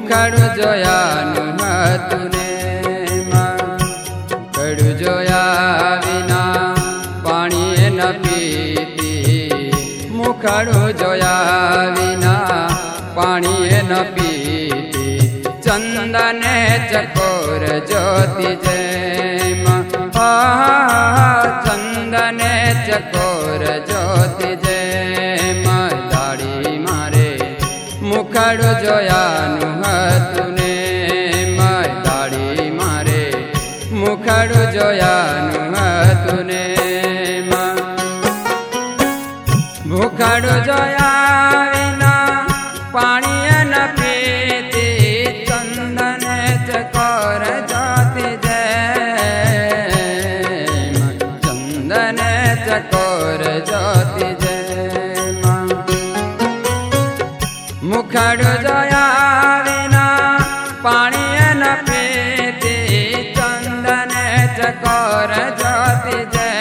मुखड़ो जोयानु हतु ने मुखड़ो जोया विना पानी न पीती, मुखड़ो जोया विना पानी न पीती। चंदन चकोर ज्योति जैम, चंदन चकोर ज्योति जैम दाढ़ी मारे मुखड़ो जोयानु हतु ने दाढ़ी मारे मुखड़ो जोयानु हतु ने। मुखड़ो जोया विना पानी न पीती, चंदन चकोर ज्योति जैम, चंदन चकोर ज्योति जैम। मुखड़ो जोया विना पानी न पीती, चंदन चकोर ज्योति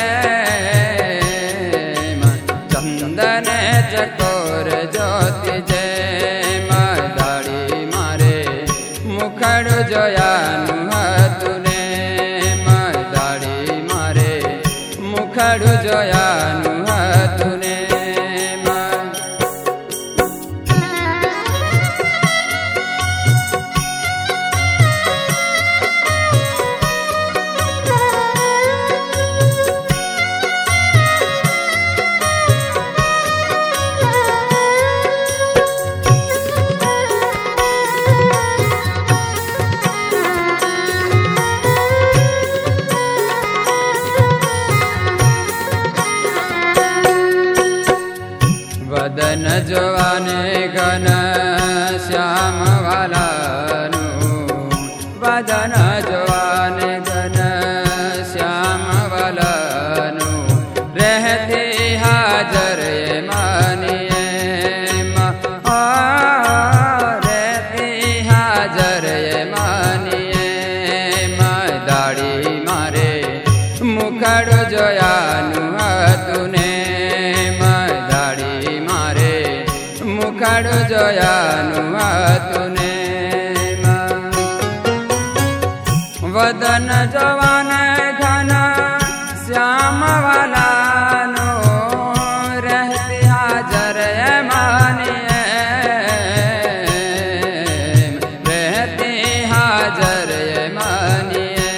जैम, चंदन चकोर ज्योति जैम दाढ़ी मारे मुखड़ो जोयानु हतु ने दाढ़ी मारे मुखड़ो जोयानु हतु ने। वदन जोवाने घन श्याम वालानु, वदन जोवाने घन श्याम वालानु, रहते हाजर मानिए रहते हाजर मानिए दाढ़ी मारे मुखड़ो जोयानु हतु ने मुखड़ो जोयानु हतु ने। वदन जवान घन श्याम वालानु, रहते हाजर मानिए रहते हाजर मानिए।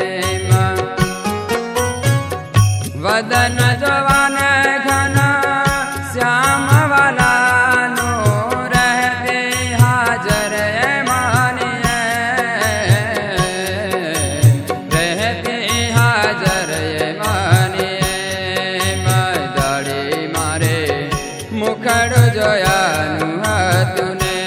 वदन जवान घन श्याम वालानु, रहते हाजर मानिए रहते हाजर मानिए दाढ़ी मारे मुखड़ो जोयानु हतु ने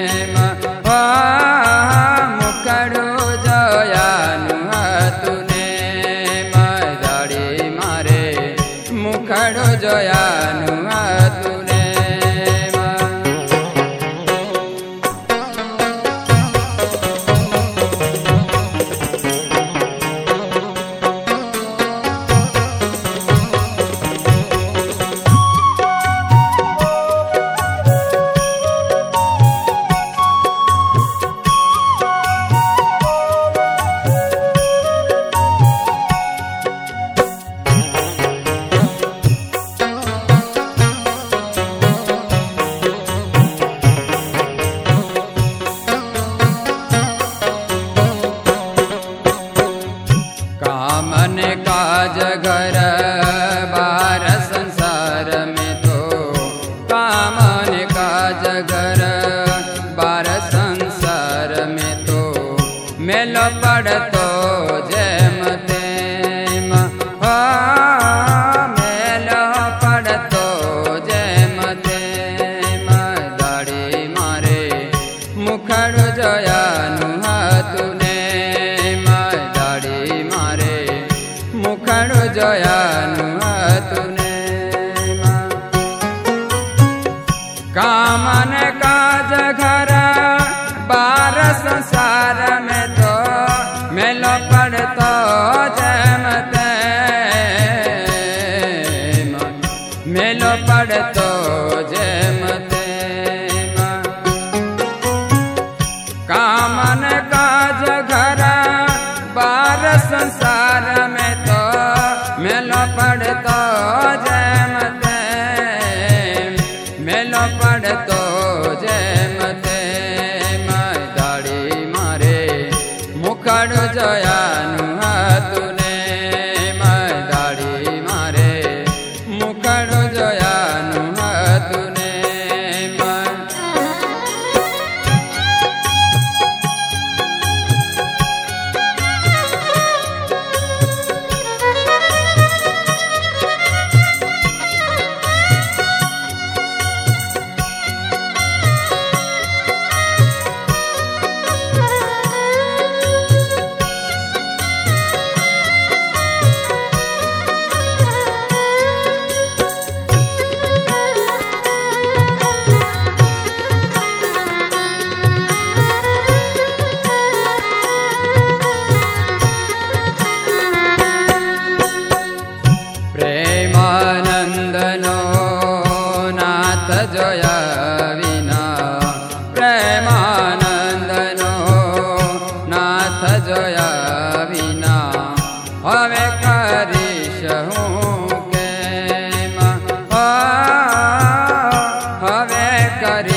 मुखड़ो जोयानु हतु ने दाढ़ी मारे मुखड़ो जोयानु हतु ने। कामन काज घर बार संसार में तो, कामन काज घर बार संसार में तो, मेलो पड़तो जैम तेम मेलो पड़तो जैम तेम दाढ़ी मारे मुखड़ो जोयानु हतु ने दाढ़ी मारे मुखड़ो जोयानु हतु ने। कामन काज घर बार संसार में तो, मेलो पड़तो जैम तेम मेलो पड़तो जैम तेम।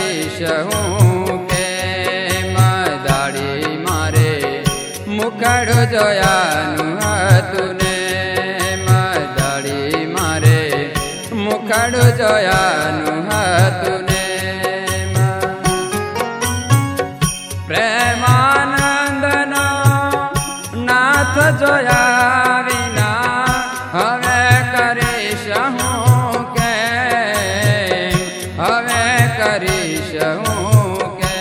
કરીશ હું કે દાડી મારે મુખડું જોયાનું હતું ને દાડી મારે મુખડું જોયાનું હતું ને પ્રેમાનંદનો નાથ જોયા વિના હવે કરીશ હું કે હવે કરીશ હું કે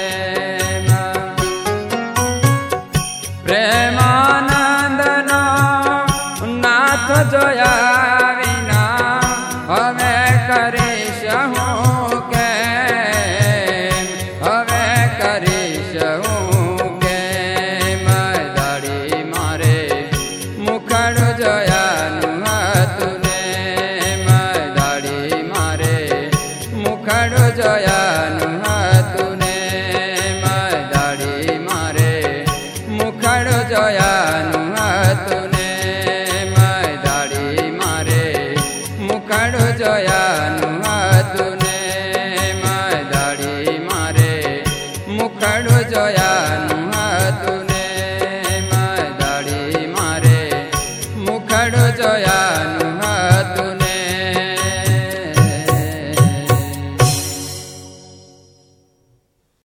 પ્રેમાનંદનો નાથ જોયા વિના હવે કરીશ હું કે હવે કરીશ હું કે દાડી મારે મુખડું જોયાનું હતું ને દાડી મારે મુખડું જોયા